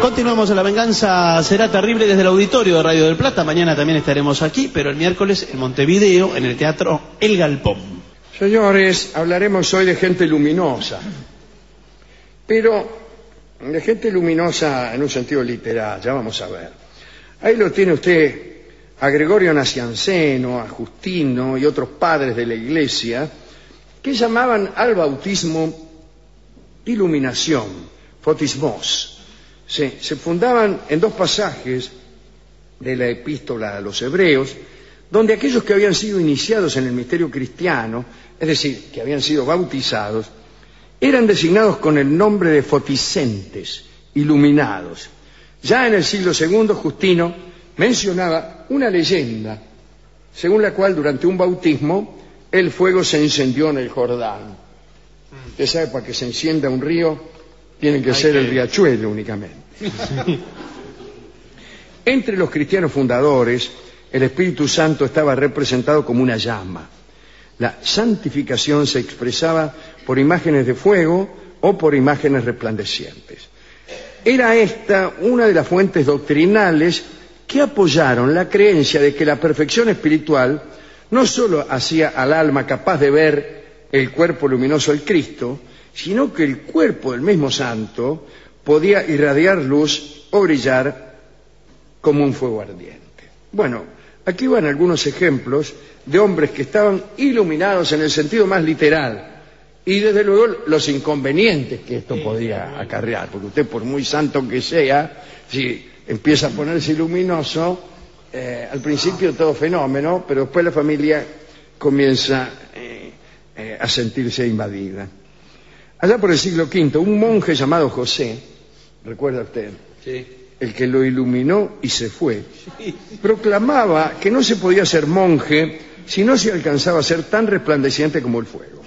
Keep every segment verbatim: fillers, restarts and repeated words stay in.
Continuamos en La Venganza Será Terrible desde el auditorio de Radio del Plata. Mañana también estaremos aquí, pero el miércoles en Montevideo, en el Teatro El Galpón. Señores, hablaremos hoy de gente luminosa, pero de gente luminosa en un sentido literal, ya vamos a ver. Ahí lo tiene usted a Gregorio Nacianceno, a Justino y otros padres de la Iglesia, que llamaban al bautismo iluminación, fotismos. Sí, se fundaban en dos pasajes de la epístola a los hebreos, donde aquellos que habían sido iniciados en el misterio cristiano, es decir, que habían sido bautizados, eran designados con el nombre de fotiscentes, iluminados. Ya en el siglo segundo, Justino mencionaba una leyenda, según la cual durante un bautismo el fuego se encendió en el Jordán. Usted sabe, para que se encienda un río, tiene que ser el riachuelo únicamente. Entre los cristianos fundadores, el Espíritu Santo estaba representado como una llama. La santificación se expresaba por imágenes de fuego o por imágenes resplandecientes. Era esta una de las fuentes doctrinales que apoyaron la creencia de que la perfección espiritual no sólo hacía al alma capaz de ver el cuerpo luminoso del Cristo, sino que el cuerpo del mismo santo podía irradiar luz o brillar como un fuego ardiente. Bueno, aquí van algunos ejemplos de hombres que estaban iluminados en el sentido más literal, y desde luego los inconvenientes que esto podía acarrear, porque usted, por muy santo que sea, si empieza a ponerse luminoso, eh, al principio todo fenómeno, pero después la familia comienza eh, eh, a sentirse invadida. Allá por el siglo quinto, un monje llamado José, ¿recuerda usted? Sí. El que lo iluminó y se fue, sí, proclamaba que no se podía ser monje si no se alcanzaba a ser tan resplandeciente como el fuego.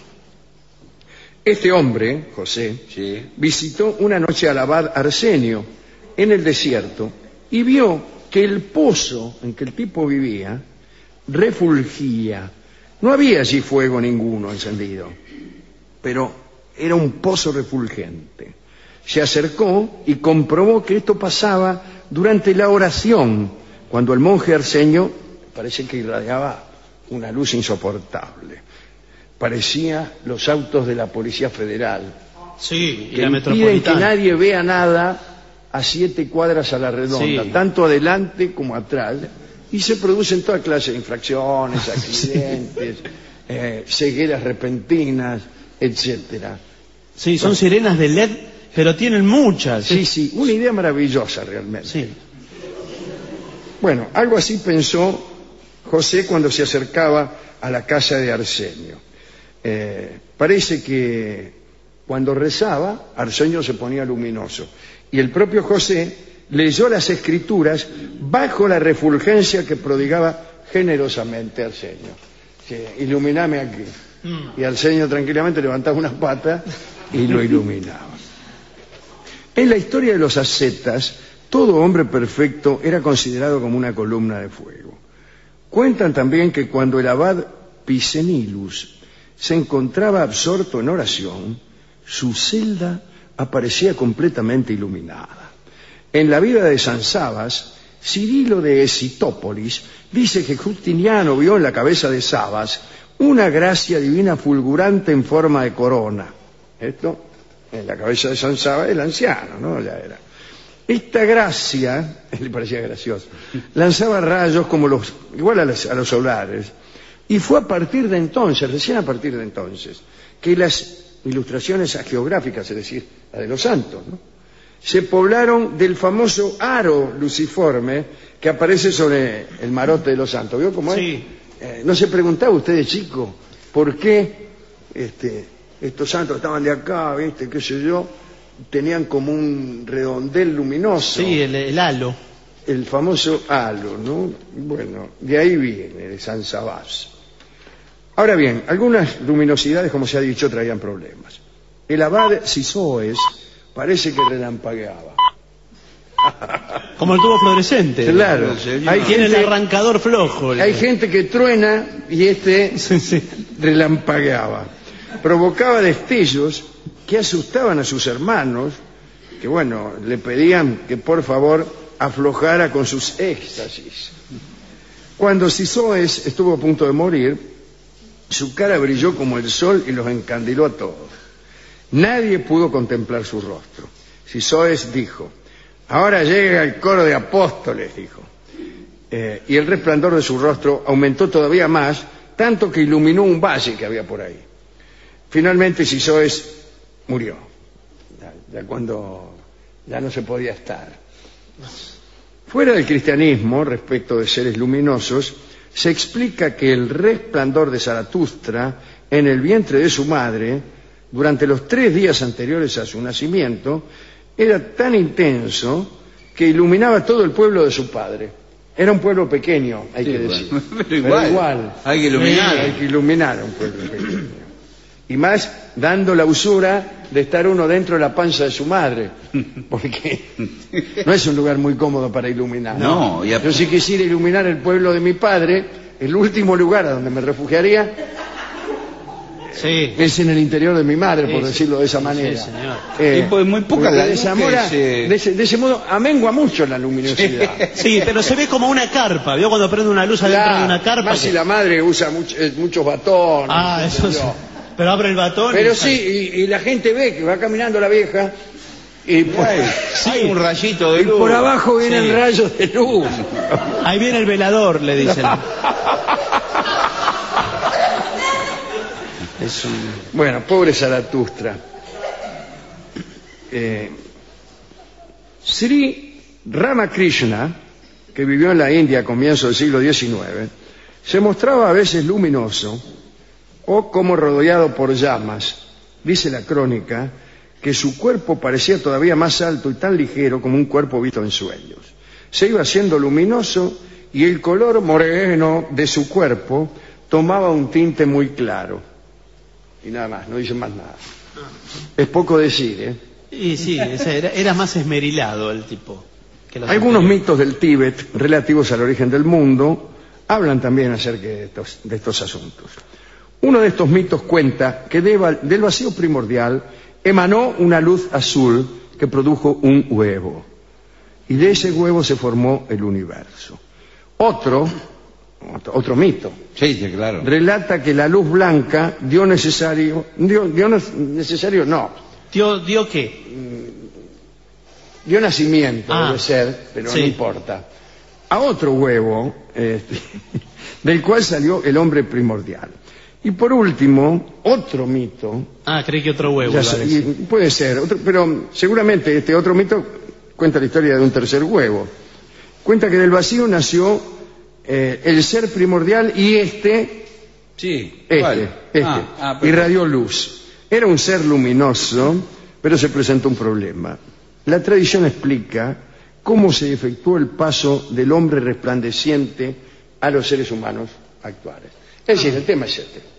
Este hombre, José, sí, visitó una noche al abad Arsenio en el desierto y vio que el pozo en que el tipo vivía refulgía. No había allí fuego ninguno encendido, pero era un pozo refulgente. Se acercó y comprobó que esto pasaba durante la oración, cuando el monje Arsenio parece que irradiaba una luz insoportable. Parecía los autos de la Policía Federal, sí, y que la impiden metropolitana, que nadie vea nada a siete cuadras a la redonda, sí, tanto adelante como atrás, y se producen toda clase de infracciones, accidentes, sí, eh, cegueras repentinas, etcétera. Sí, son bueno, sirenas de L E D, pero tienen muchas. Sí, sí, una idea maravillosa realmente. Sí. Bueno, algo así pensó José cuando se acercaba a la casa de Arsenio. Eh, parece que cuando rezaba, Arsenio se ponía luminoso. Y el propio José leyó las escrituras bajo la refulgencia que prodigaba generosamente Arsenio. Sí, iluminame aquí. Mm. Y Arsenio tranquilamente levantaba una pata y lo iluminaba. En la historia de los ascetas, todo hombre perfecto era considerado como una columna de fuego. Cuentan también que cuando el abad Picenilus se encontraba absorto en oración, su celda aparecía completamente iluminada. En la vida de San Sabas, Cirilo de Esitópolis dice que Justiniano vio en la cabeza de Sabas una gracia divina fulgurante en forma de corona. Esto en la cabeza de San Sabas, el anciano, ¿no? Ya era. Esta gracia, le parecía gracioso, lanzaba rayos como los, igual a los, a los solares, y fue a partir de entonces, recién a partir de entonces, que las ilustraciones hagiográficas, es decir, la de los santos, ¿no?, se poblaron del famoso aro luciforme que aparece sobre el marote de los santos. ¿Vio cómo es? Sí. Eh, ¿No se preguntaba usted de chico por qué este, estos santos estaban de acá, viste, qué sé yo, tenían como un redondel luminoso? Sí, el, el halo. El famoso halo, ¿no? Bueno, de ahí viene, de San Sabás. Ahora bien, algunas luminosidades, como se ha dicho, traían problemas. El abad Sisoes parece que relampagueaba. Como el tubo fluorescente. Claro. Ahí tiene el arrancador flojo. Hay gente que truena y este sí, sí. relampagueaba. Provocaba destellos que asustaban a sus hermanos que bueno, le pedían que por favor aflojara con sus éxtasis. Cuando Sisoes estuvo a punto de morir, su cara brilló como el sol y los encandiló a todos. Nadie pudo contemplar su rostro. Sisoes dijo: ahora llega el coro de apóstoles, dijo. Eh, y el resplandor de su rostro aumentó todavía más, tanto que iluminó un valle que había por ahí. Finalmente Sisoes murió, ya, ya cuando ya no se podía estar. Fuera del cristianismo, respecto de seres luminosos, se explica que el resplandor de Zaratustra en el vientre de su madre, durante los tres días anteriores a su nacimiento, era tan intenso que iluminaba todo el pueblo de su padre. Era un pueblo pequeño, hay sí, que decir. Bueno, pero, igual, pero igual, hay que iluminar. Hay que iluminar a un pueblo pequeño. Y más dando la usura de estar uno dentro de la panza de su madre, porque no es un lugar muy cómodo para iluminar. No, ya... Yo si quisiera iluminar el pueblo de mi padre, el último lugar a donde me refugiaría sí. es en el interior de mi madre, por sí, decirlo de esa manera. Sí, señor. Eh, y pues muy poca la de, esa mora, se... de, ese, de ese modo amengua mucho la luminosidad. Sí, pero se ve como una carpa. ¿Vio cuando prende una luz adentro claro, de una carpa? Más que... si la madre usa mucho, eh, muchos batones. Ah, eso sí. Pero abre el batón. Pero y sí, y, y la gente ve que va caminando la vieja y por, hay, sí. hay un rayito de luz. Y por abajo vienen sí. rayos de luz. Ahí viene el velador, le dicen. Es un... Bueno, pobre Zaratustra. Eh, Sri Ramakrishna, que vivió en la India a comienzos del siglo diecinueve, se mostraba a veces luminoso o como rodeado por llamas. Dice la crónica que su cuerpo parecía todavía más alto y tan ligero como un cuerpo visto en sueños. Se iba haciendo luminoso y el color moreno de su cuerpo tomaba un tinte muy claro. Y nada más, no dice más nada. Es poco decir, ¿eh? Y sí, era, era más esmerilado el tipo. Que los Algunos anteriores. Mitos del Tíbet relativos al origen del mundo hablan también acerca de estos, de estos asuntos. Uno de estos mitos cuenta que de, del vacío primordial emanó una luz azul que produjo un huevo. Y de ese huevo se formó el universo. Otro, otro, otro mito, sí, sí, claro. relata que la luz blanca dio necesario, dio, dio necesario, no. ¿Dio, dio qué? Dio nacimiento, ah, debe ser, pero sí. no importa. A otro huevo, este, del cual salió el hombre primordial. Y por último, otro mito. Ah, creí que otro huevo. Ya, y, puede ser, otro, pero seguramente este otro mito cuenta la historia de un tercer huevo. Cuenta que del vacío nació eh, el ser primordial y este, sí, este, ¿cuál? este, ah, ah, irradió luz. Era un ser luminoso, pero se presentó un problema. La tradición explica cómo se efectuó el paso del hombre resplandeciente a los seres humanos actuales. Es decir, el tema es este.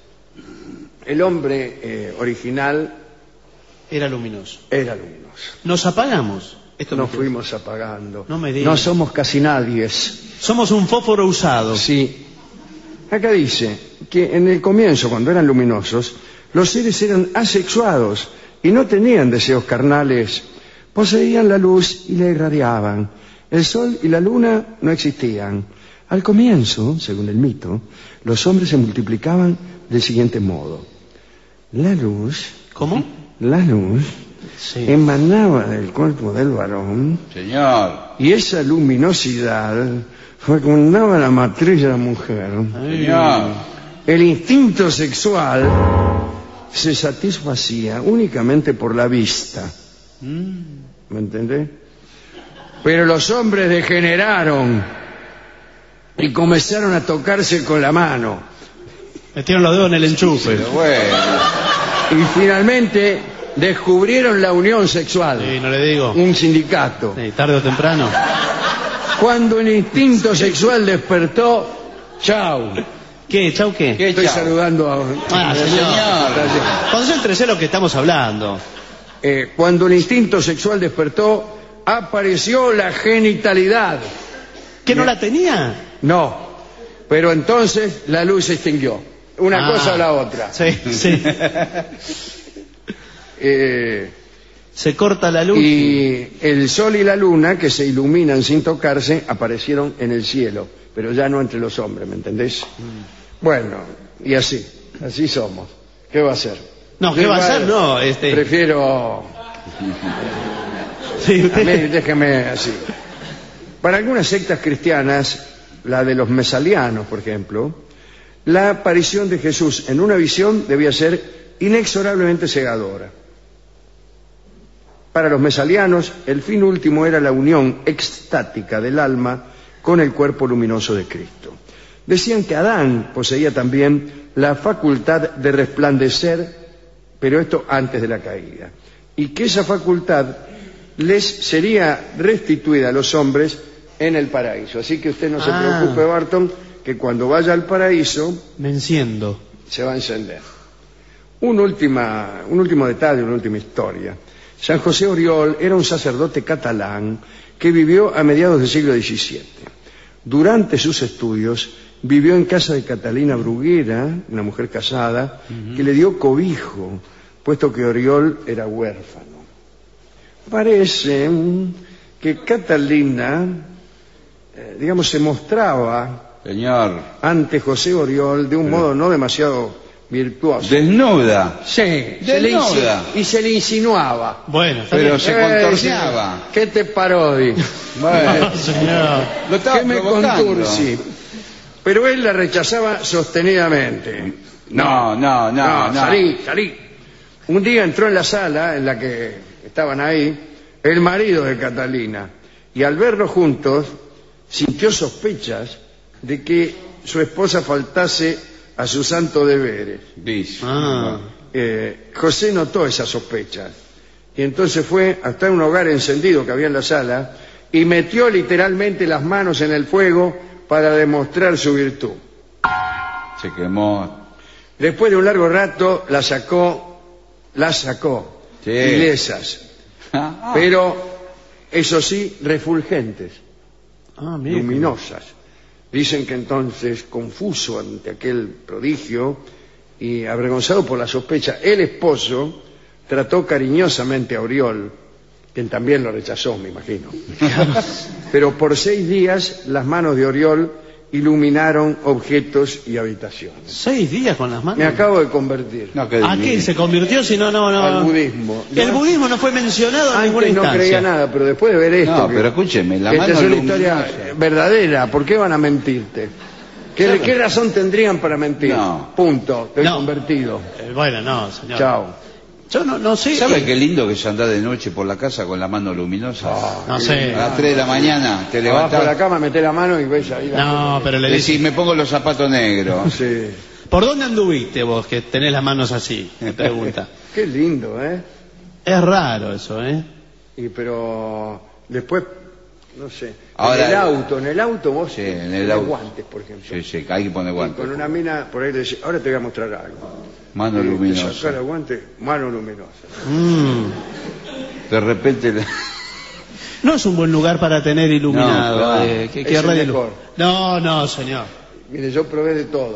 El hombre eh, original era luminoso. Era luminoso. Nos apagamos. Esto Nos fuimos apagando. No me digas. No somos casi nadie. Somos un fósforo usado. Sí. Acá dice que en el comienzo, cuando eran luminosos, los seres eran asexuados y no tenían deseos carnales. Poseían la luz y la irradiaban. El sol y la luna no existían. Al comienzo, según el mito, los hombres se multiplicaban del siguiente modo. La luz... ¿Cómo? La luz sí. emanaba del cuerpo del varón. Señor. Y esa luminosidad fecundaba la matriz de la mujer. Señor. El instinto sexual se satisfacía únicamente por la vista. ¿Me entendés? Pero los hombres degeneraron y comenzaron a tocarse con la mano. Metieron los dedos en el enchufe. Pero bueno. Y finalmente descubrieron la unión sexual. Sí, no le digo. Un sindicato. Sí, tarde o temprano. Cuando el instinto sexual despertó, chau. ¿Qué? ¿Chau qué? ¿Qué Estoy chau? saludando a... Ah, señor. señor. Concéntrese en lo que estamos hablando. Eh, cuando el instinto sexual despertó, apareció la genitalidad. ¿Que no la tenía? No, pero entonces la luz se extinguió. Una ah, cosa o la otra. Sí, sí. eh, Se corta la luz. Y el sol y la luna, que se iluminan sin tocarse, aparecieron en el cielo, pero ya no entre los hombres, ¿me entendés? Mm. Bueno, y así, así somos. ¿Qué va a hacer? No, ¿qué va a hacer? No, este... Prefiero... Sí, usted... A mí, déjeme así. Para algunas sectas cristianas, la de los mesalianos, por ejemplo, la aparición de Jesús en una visión debía ser inexorablemente cegadora. Para los mesalianos, el fin último era la unión extática del alma con el cuerpo luminoso de Cristo. Decían que Adán poseía también la facultad de resplandecer, pero esto antes de la caída, y que esa facultad les sería restituida a los hombres en el paraíso. Así que usted no se ah. preocupe, Barton, que cuando vaya al paraíso me enciendo. Se va a encender. Un, última, un último detalle, una última historia. San José Oriol era un sacerdote catalán que vivió a mediados del siglo diecisiete. Durante sus estudios vivió en casa de Catalina Bruguera, una mujer casada, uh-huh. que le dio cobijo, puesto que Oriol era huérfano. Parece que Catalina, eh, digamos, se mostraba Señor. ante José Oriol de un Pero... modo no demasiado virtuoso. Desnuda. Sí, se le Desnuda. y se le insinuaba. Bueno, está pero bien. se Eh, contorneaba. ¿Qué te parodi? Bueno, No, señor. lo estaba ¿Qué me provocando. contursi? Pero él la rechazaba sostenidamente. No, no, no, no, no. salí, salí. Un día entró en la sala en la que estaban ahí el marido de Catalina y al verlos juntos sintió sospechas de que su esposa faltase a sus santos deberes. Dice. Ah. Eh, José notó esas sospechas y entonces fue hasta un hogar encendido que había en la sala y metió literalmente las manos en el fuego para demostrar su virtud. Se quemó. Después de un largo rato la sacó, las sacó, Sí. ilesas, Ah, pero eso sí, refulgentes, Ah, mire. luminosas. Dicen que entonces, confuso ante aquel prodigio y avergonzado por la sospecha, el esposo trató cariñosamente a Oriol, quien también lo rechazó, me imagino. Pero por seis días las manos de Oriol iluminaron objetos y habitaciones. ¿Seis días con las manos? Me acabo de convertir no, que ¿A qué se convirtió si no, no, no? al budismo. El ¿no? budismo no fue mencionado en ninguna Antes no instancia. creía nada, pero después de ver esto... No, que- pero escúcheme, la que mano esta es una luminosa. historia verdadera, ¿por qué van a mentirte? ¿Qué, Claro. ¿qué razón tendrían para mentir? No. Punto, estoy No. convertido. Eh, bueno, no, señor. Chao. Yo no, no sé. ¿Sabe eh, qué lindo que es andar de noche por la casa con la mano luminosa? No sé. A las tres de la mañana te Abajo de la levantas. cama, meté la mano y ves ahí. la- No, pero le Decís, decís. me pongo los zapatos negros. Sí. ¿Por dónde anduviste vos que tenés las manos así? Me pregunta. Qué lindo, ¿eh? Es raro eso, ¿eh? Y pero después, no sé. Ahora- en el auto, en el auto vos Sí, en el tenés auto. guantes, por ejemplo. Sí, sí, hay que poner Y guantes. con una mina por ahí le decís, ahora te voy a mostrar algo. Mano Y te luminosa. sacás el guante, mano luminosa. Mm. De repente. le- No es un buen lugar para tener iluminado. No, claro. eh, que, Es que el radio luz. mejor. No, no, señor. Mire, yo probé de todo.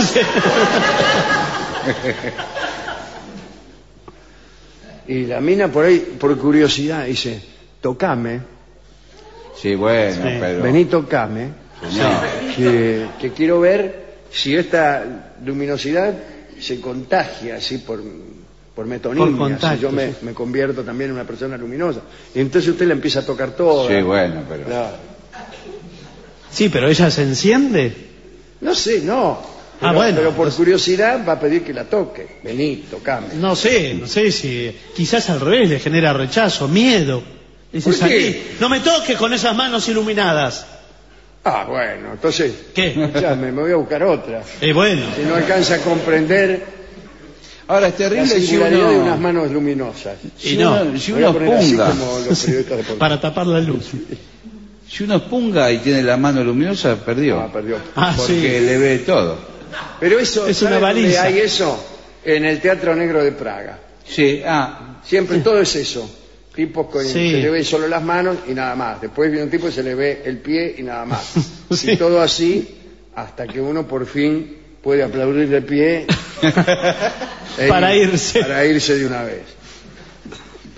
Y la mina por ahí, por curiosidad, dice, tocame, Sí, bueno, Sí. pero. vení, tocame, Señor. que, que quiero ver si esta luminosidad se contagia así por, por metonimia, Por contacto, si yo me, sí. me convierto también en una persona luminosa. Y entonces usted la empieza a tocar toda. Sí, bueno, pero. Claro. Sí, pero ella se enciende. No sé, no. Pero, Ah, bueno. pero por curiosidad va a pedir que la toque. Vení, tocame. No sé, no sé si quizás al revés le genera rechazo, miedo. Dice, ¿Por qué? salí, no me toques con esas manos iluminadas. Ah, bueno, entonces, ¿Qué? ya me, me voy a buscar otra. Eh, bueno, Si no alcanza a comprender Ahora es la terrible si singularidad de unas uno. manos luminosas. Si Y no. uno, si Me voy a uno poner así punga. como los periodistas deportivos. para tapar la luz. Si uno punga y tiene la mano luminosa, perdió. Ah, perdió. Ah, Porque sí. le ve todo. Pero eso, Es ¿sabe una dónde baliza. hay eso? En el Teatro Negro de Praga. Sí, ah, Siempre todo es eso. Tipos con Sí. se le ve solo las manos y nada más. Después viene un tipo y se le ve el pie y nada más. Sí. Y todo así hasta que uno por fin puede aplaudir de pie e Para irse. Para irse de una vez.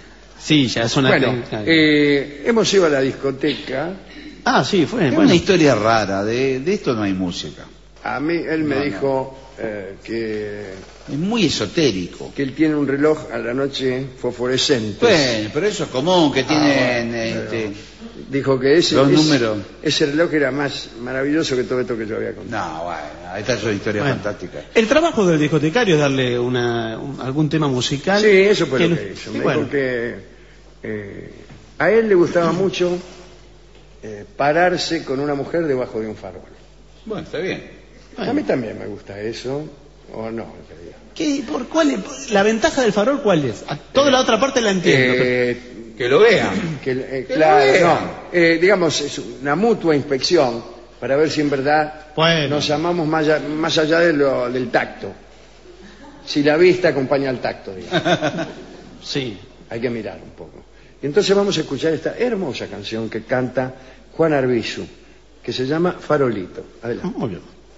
Sí, ya es una... Bueno, eh, hemos ido a la discoteca. Ah, sí, fue. Es Bueno. una historia rara, de, de esto no hay música. A mí, él me No, no. dijo eh, que, Es muy esotérico. que él tiene un reloj a la noche fosforescente. Bueno, pero eso es común, que tienen... bueno, este, Dijo que ese, Los ese- números. ese reloj era más maravilloso que todo esto que yo había contado. No, bueno, esta es una historia Bueno, fantástica. el trabajo del discotecario es darle una, un- algún tema musical. Sí, eso fue que lo lo- que hizo. sí, Me bueno. dijo que eh, a él le gustaba mucho eh, pararse con una mujer debajo de un farol. Bueno, está bien. Bueno. A mí también me gusta eso, o no, en realidad. ¿Qué, por cuál es- ¿La ventaja del farol cuál es? A toda la otra parte la entiendo. pero- Eh, Que lo vean. que, eh, Que claro, lo vean. no, eh, digamos, es una mutua inspección para ver si en verdad Bueno. nos amamos más allá, más allá de lo- del tacto. Si la vista acompaña al tacto, digamos. Sí. Hay que mirar un poco. Y entonces vamos a escuchar esta hermosa canción que canta Juan Arbizu, que se llama Farolito. Adelante. Muy bien.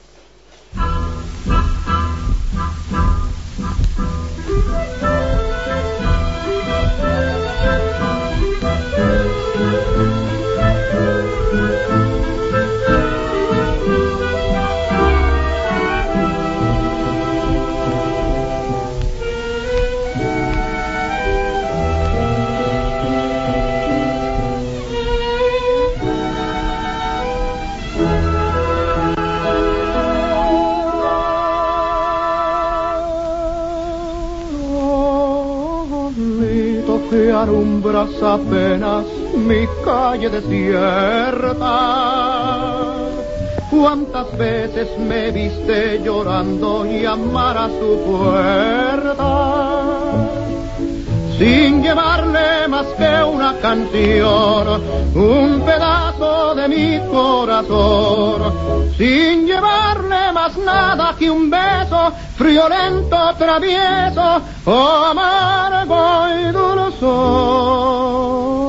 Farolito que alumbras apenas mi calle desierta. Cuántas veces me viste llorando llamar a su puerta, sin llevarle más que una canción, un pedazo de mi corazón, sin llevarle más nada que un beso, friolento, travieso, oh, amargo y dulzor.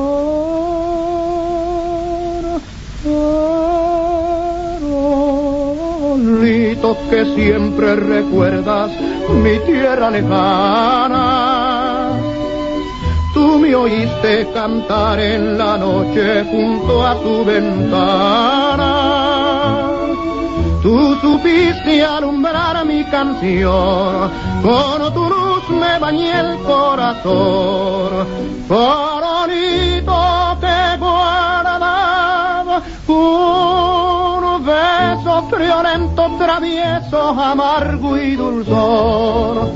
Farolito que siempre recuerdas mi tierra lejana, tú me oíste cantar en la noche junto a tu ventana. Tú supiste alumbrar mi canción, con tu luz me bañé el corazón. Farolito que guardaba un beso friolento, travieso, amargo y dulzor.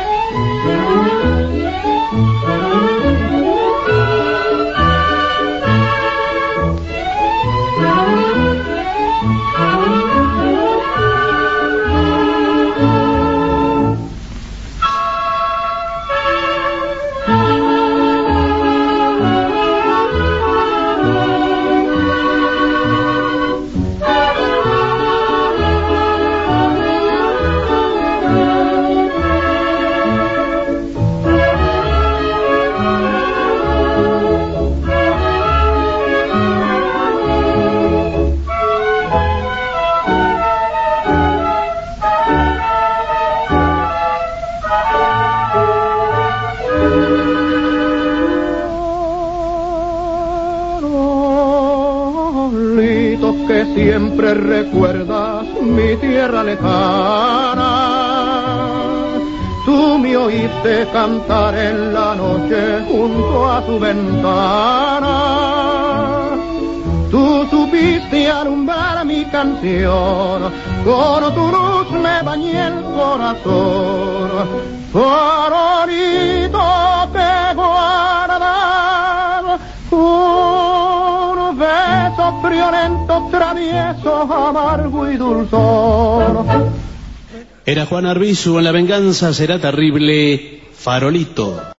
Que siempre recuerdas mi tierra lejana, tú me oíste cantar en la noche junto a su ventana. Tú supiste alumbrar mi canción, con tu luz me bañé el corazón. Farolito que guardaba un beso friolento, travieso, amargo y dulzor. Era Juan Arbizu en La venganza será terrible, Farolito.